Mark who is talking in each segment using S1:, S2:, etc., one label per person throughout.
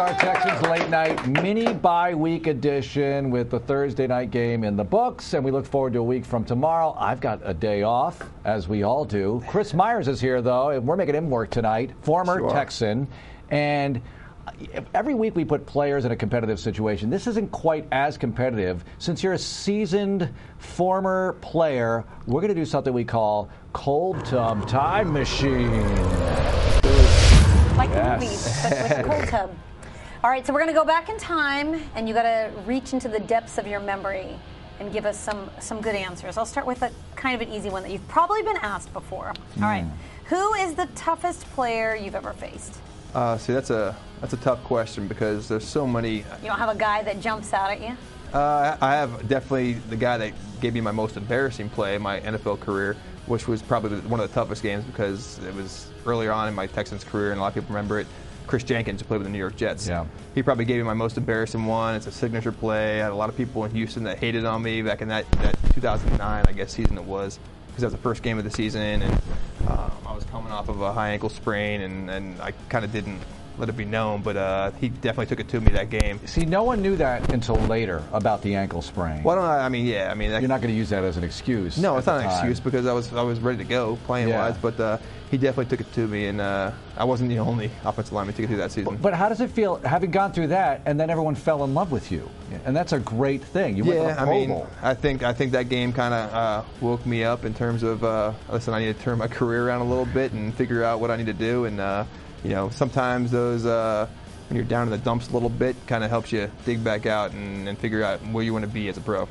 S1: our Texans Late Night mini bye week edition with the Thursday night game in the books, and we look forward to a week from tomorrow. I've got a day off, as we all do. Chris Myers is here, though, and we're making him work tonight, former Texan. And every week we put players in a competitive situation. This isn't quite as competitive. Since you're a seasoned former player, we're going to do something we call Cold Tub Time Machine.
S2: Like the movies, but with a cold tub. All right, so we're going to go back in time, and you got to reach into the depths of your memory and give us some good answers. I'll start with a kind of an easy one that you've probably been asked before. All right, who is the toughest player you've ever faced?
S3: See, that's a tough question because there's so many.
S2: You don't have a guy that jumps out at you?
S3: I have definitely the guy that gave me my most embarrassing play in my NFL career, which was probably one of the toughest games because it was earlier on in my Texans career, and a lot of people remember it. Chris Jenkins, who played with the New York Jets. Yeah. He probably gave me my most embarrassing one. It's a signature play. I had a lot of people in Houston that hated on me back in that 2009, I guess, season it was, because that was the first game of the season, and I was coming off of a high ankle sprain, and I kind of didn't let it be known, but he definitely took it to me that game.
S1: See, no one knew that until later about the ankle sprain.
S3: Well, I mean, you're
S1: not going to use that as an excuse.
S3: No, it's not an excuse because I was ready to go playing-wise, but he definitely took it to me, and I wasn't the only offensive lineman to get through that season.
S1: But how does it feel having gone through that, and then everyone fell in love with you? And that's a great thing. You went to the Pro Bowl.
S3: I think that game kind of woke me up in terms of listen, I need to turn my career around a little bit and figure out what I need to do, and sometimes those when you're down in the dumps a little bit kind of helps you dig back out and figure out where you want to be as a pro.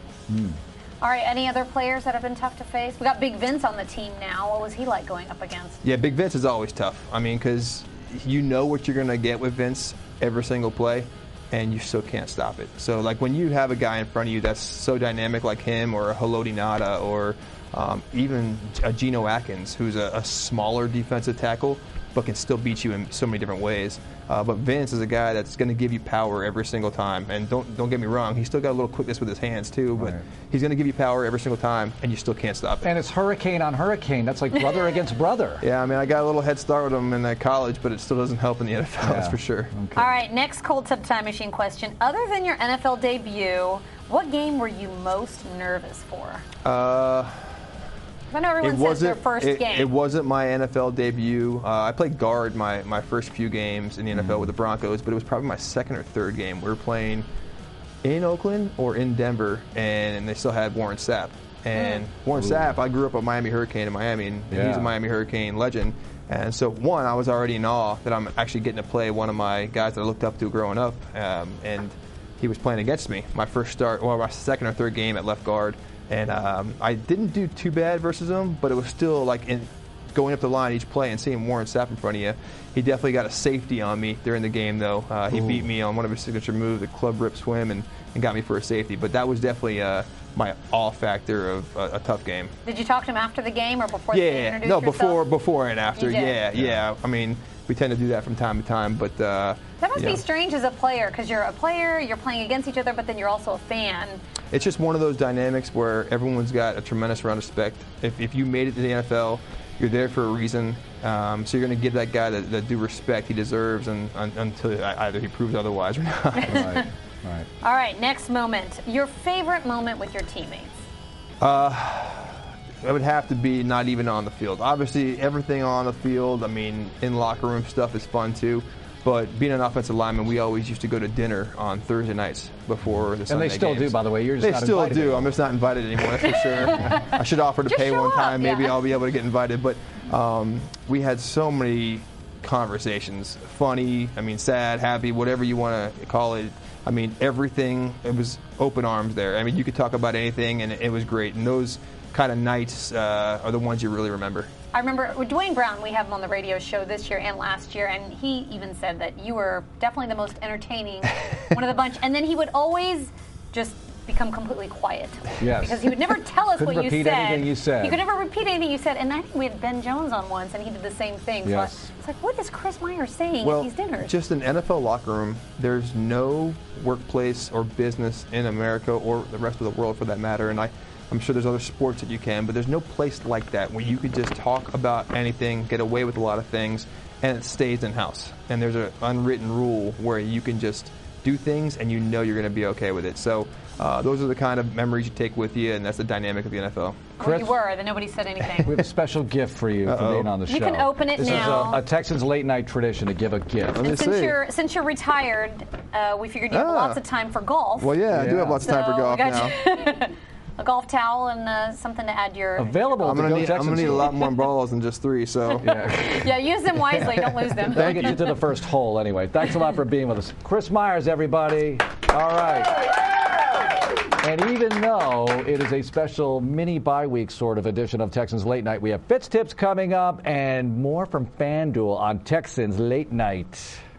S2: All right, any other players that have been tough to face? We got Big Vince on the team now. What was he like going up against?
S3: Yeah, Big Vince is always tough. I mean, because you know what you're going to get with Vince every single play, and you still can't stop it. So, like, when you have a guy in front of you that's so dynamic like him, or a Haloti Ngata, or even a Geno Atkins, who's a smaller defensive tackle, but can still beat you in so many different ways. But Vince is a guy that's going to give you power every single time. And don't get me wrong, he's still got a little quickness with his hands too, but he's going to give you power every single time, and you still can't stop it.
S1: And it's hurricane on hurricane. That's like brother against brother.
S3: Yeah, I mean, I got a little head start with him in college, but it still doesn't help in the NFL, that's for sure.
S2: Okay. All right, next Cold Tub Time Machine question. Other than your NFL debut, what game were you most nervous for? I know everyone says their first game.
S3: It wasn't my NFL debut. I played guard my first few games in the NFL with the Broncos, but it was probably my second or third game. We were playing in Oakland or in Denver, and they still had Warren Sapp. And Warren Sapp, I grew up a Miami Hurricane in Miami, and he's a Miami Hurricane legend. And so, one, I was already in awe that I'm actually getting to play one of my guys that I looked up to growing up, and he was playing against me. My second or third game at left guard. And I didn't do too bad versus him, but it was still like going up the line each play and seeing Warren Sapp in front of you. He definitely got a safety on me during the game, though. He beat me on one of his signature moves, the club rip swim, and got me for a safety. But that was definitely my awe factor of a tough game.
S2: Did you talk to him after the game or before the game?
S3: No, before and after. Yeah. I mean, we tend to do that from time to time, but
S2: that must be strange as a player, because you're a player, you're playing against each other, but then you're also a fan.
S3: It's just one of those dynamics where everyone's got a tremendous amount of respect. If you made it to the NFL, you're there for a reason. So you're going to give that guy the due respect he deserves, until either he proves otherwise or not.
S1: Right.
S2: All right, next moment. Your favorite moment with your teammates?
S3: It would have to be not even on the field. Obviously, everything on the field, I mean, in locker room stuff is fun too. But being an offensive lineman, we always used to go to dinner on Thursday nights before the Sunday
S1: games. And they still do, by the way. You're just
S3: they
S1: not
S3: still
S1: invited
S3: do.
S1: anymore.
S3: I'm just not invited anymore, that's for sure. I should offer to pay one time. Maybe I'll be able to get invited. But we had so many conversations, funny, sad, happy, whatever you want to call it. I mean, everything, it was open arms there. I mean, you could talk about anything, and it was great. And those kind of nights are the ones you really remember.
S2: I remember with Dwayne Brown, we have him on the radio show this year and last year, and he even said that you were definitely the most entertaining one of the bunch. And then he would always just become completely quiet.
S1: Yes.
S2: Because he would never tell us what you said.
S1: Repeat anything you said.
S2: He could never repeat anything you said. And I think we had Ben Jones on once, and he did the same thing.
S1: Yes.
S2: So it's like, what is Chris Myers saying
S3: well,
S2: at these dinners?
S3: Just an NFL locker room, there's no workplace or business in America or the rest of the world for that matter. And I'm sure there's other sports that you can, but there's no place like that where you could just talk about anything, get away with a lot of things, and it stays in-house. And there's an unwritten rule where you can just do things and you know you're going to be okay with it. So those are the kind of memories you take with you, and that's the dynamic of the NFL.
S2: Well, you were, then nobody said anything.
S1: We have a special gift for you for being on the show.
S2: You can open it now.
S1: This is a Texans late night tradition to give a gift.
S2: And since you're retired, we figured you have lots of time for golf.
S3: Well, yeah, I do have lots of time for golf now.
S2: A golf towel and something to add your...
S1: Available.
S3: I'm going to need a lot more balls than just 3, so...
S2: Yeah, use them wisely. Don't lose them.
S1: That'll get you to the first hole anyway. Thanks a lot for being with us. Chris Myers, everybody. All right. And even though it is a special mini bye week sort of edition of Texans Late Night, we have Fitz Tips coming up and more from FanDuel on Texans Late Night.